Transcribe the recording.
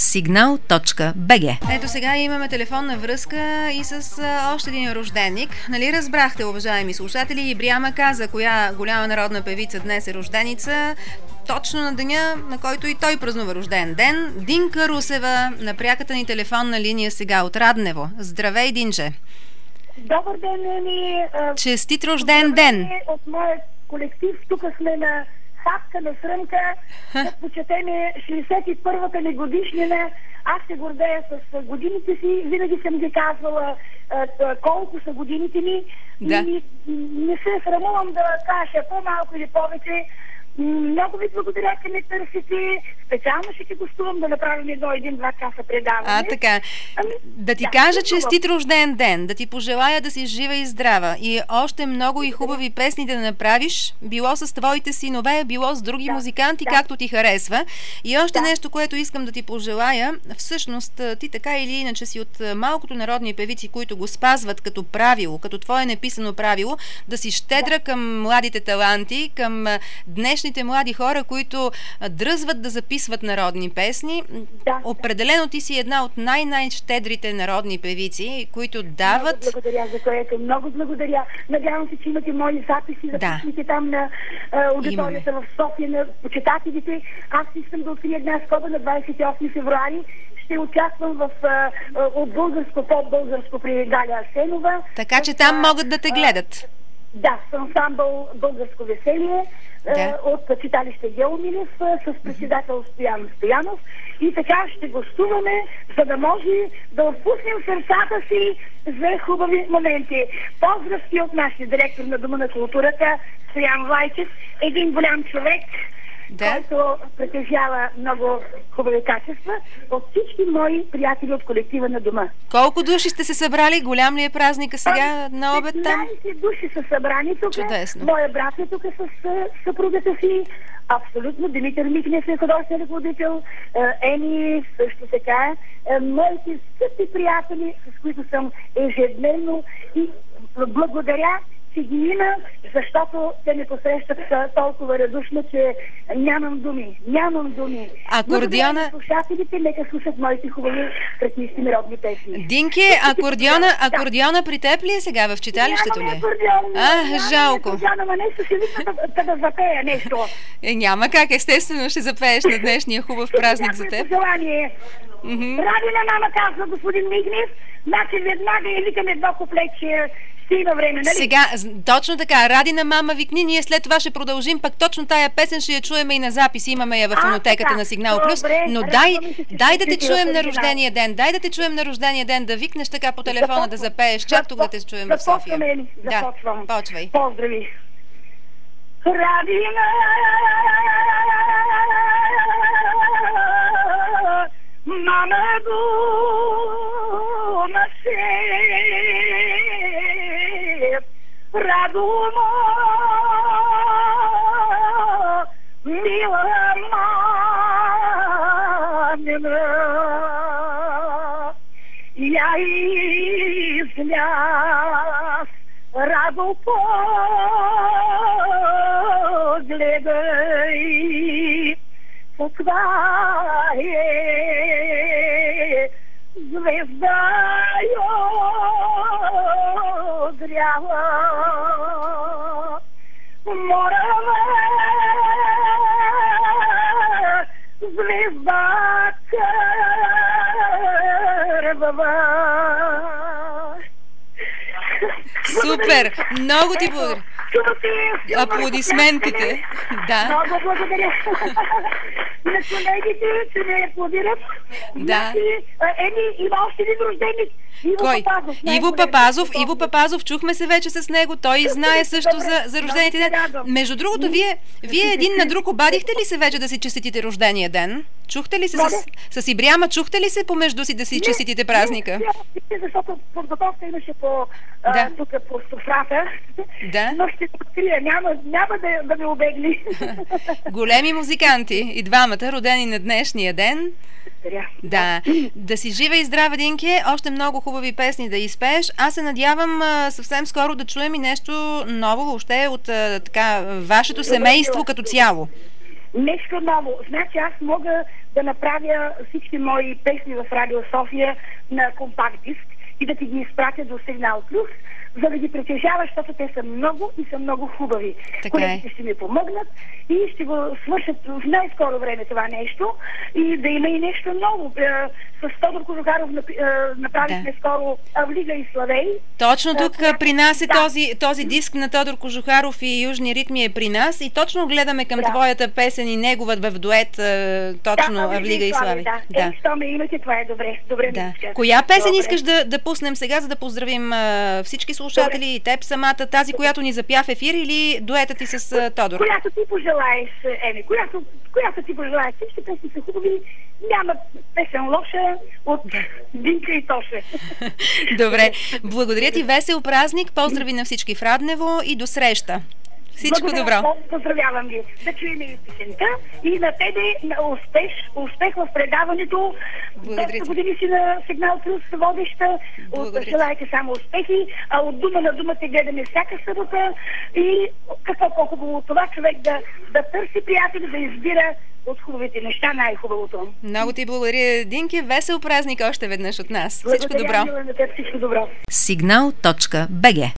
signal.bg. Ето сега имаме телефонна връзка и с още един рожденик. Нали разбрахте, уважаеми слушатели, Ибрияма каза коя голяма народна певица днес е рожденица. Точно на деня, на който и той празнува рожден ден. Динка Русева на пряката ни телефонна линия сега от Раднево. Здравей, Динче! Добър ден, Еми! Честит рожден ден! От моят колектив, тук сме на хапка на сръмка, да почетеме 61-та ни годишнина. Аз се гордея с годините си, винаги съм ги казвала колко са годините ми, да. И не се срамувам да кажа по-малко или повече. Много ви благодаря, че ме търсите. Специално ще ти гостувам да направим 1-2 часа предаване. Така. Да ти кажа честит рожден ден, да ти пожелая да си жива и здрава и още много и хубави песни да направиш, било с твоите синове, било с други музиканти, както ти харесва. И още нещо, което искам да ти пожелая. Всъщност, ти така или иначе си от малкото народни певици, които го спазват като правило, като твое неписано правило, да си щедра към младите таланти, към днешните млади хора, които дръзват да записват народни песни. Определено ти си една от най-щедрите народни певици, които дават... Много благодаря за което. Много благодаря. Надявам се, че имате мои записи, записните там на аудиторията в София на почитателите. Аз искам да открия една скоба на 28 февруари. Ще участвам от българско, по-българско при Галя Асенова. Така че там могат да те гледат. Да, с ансамбъл Българско веселие. От читалище Геомилев с председател Стоян Стоянов и така ще гостуваме, за да може да отпуснем сърцата си за хубави моменти. Поздравки от нашия директор на Дома на културата Стоян Вайчев, един голям човек, който притежава много хубави качества, от всички мои приятели от колектива на Дома. Колко души сте се събрали? Голям ли е празника сега на обед там? 15 души са събрани тук. Чудесно. Моя брат е тук с съпругата си. Абсолютно. Димитър Микнев е художествен ръководител. Ени също така. Моите скъпи приятели, с които съм ежедневно и благодаря, че ги има, защото те ме посрещат толкова радушно, че нямам думи. Акордеона... Слушателите нека слушат моите хубави кръстнички народни песни. Динки, акордеона при теб ли е сега в читалището ли? Нямаме акордеон. Жалко. Ама нещо ще викна да запея нещо. Няма как, естествено ще запееш на днешния хубав празник за теб. Пожелание. Радина мама казва господин Мигнев, значи веднага я викам едно куплече. Време, нали? Сега, точно така, Радина мама викни, ние след това ще продължим, пък точно тая песен ще я чуем и на запис, имаме я в фонотеката на Сигнал Плюс, но дай да те чуем на рождения ден, да викнеш така по телефона да запееш, чак тук да те чуем в София. Започвам. Почвай. Поздрави. Радина мама го насе радома мила мамина я изляз радо погледай каква е звезда гряла морава звезда кървава. Супер! Много ти благодаря. Аплодисментите. Да. Много благодаря. На колегите, че ме аплодират. Да. Има още един рожденик. Кой? Иво Папазов, чухме се вече с него. Той знае също за рождените ден. Между другото, вие един на друг обадихте ли се вече да си честитите рождения ден? Чухте ли се с Ибрияма? Чухте ли се помежду си да си честитите празника? Не, защото подготовка имаше тук по софрата. Да. Но ще открия. Няма да ме обегли. Големи музиканти. И двамата, родени на днешния ден. Да. Да си жива и здрава, Динке. Още много хубави песни да изпееш. Аз се надявам съвсем скоро да чуем и нещо ново въобще от вашето семейство като цяло. Нещо ново. Значи аз мога да направя всички мои песни в Радио София на компакт диск и да ти ги изпратя до Сигнал Плюс, за да ги притежаваш, защото те са много и са много хубави. Колегите ще ми помогнат и ще го свършат в най-скоро време това нещо и да има и нещо ново. С Тодор Кожухаров направихме скоро Авлига и Славей. Точно тук при нас е този диск на Тодор Кожухаров и Южни ритми е при нас и точно гледаме към твоята песен и негова в дует, точно Авлига и Славей. Да. Що ме имате, това е добре. Коя песен искаш да пуснем сега, за да поздравим всички слушатели и теб самата, тази, която ни запя в ефир, или дуетът ти с Тодор? Която ти пожелаеш, Еми, която ти пожелаеш. Всички песни са хубави, няма песен лоша от Динка и Тоше. Добре, благодаря ти, весел празник, поздрави на всички в Раднево и до среща. Всичко добро. Поздравявам ви. Да чуем и песента и на тебе успех в предаването. 10 години си на Сигнал Плюс водеща. Желайте само успехи, а от дума на дума те гледаме всяка събота и какво по-хубаво това човек да търси приятели, да избира от хубавите неща най-хубавото. Много ти благодаря, Динки. Весел празник още веднъж от нас. Всичко добро. Всичко добро. Signal.bg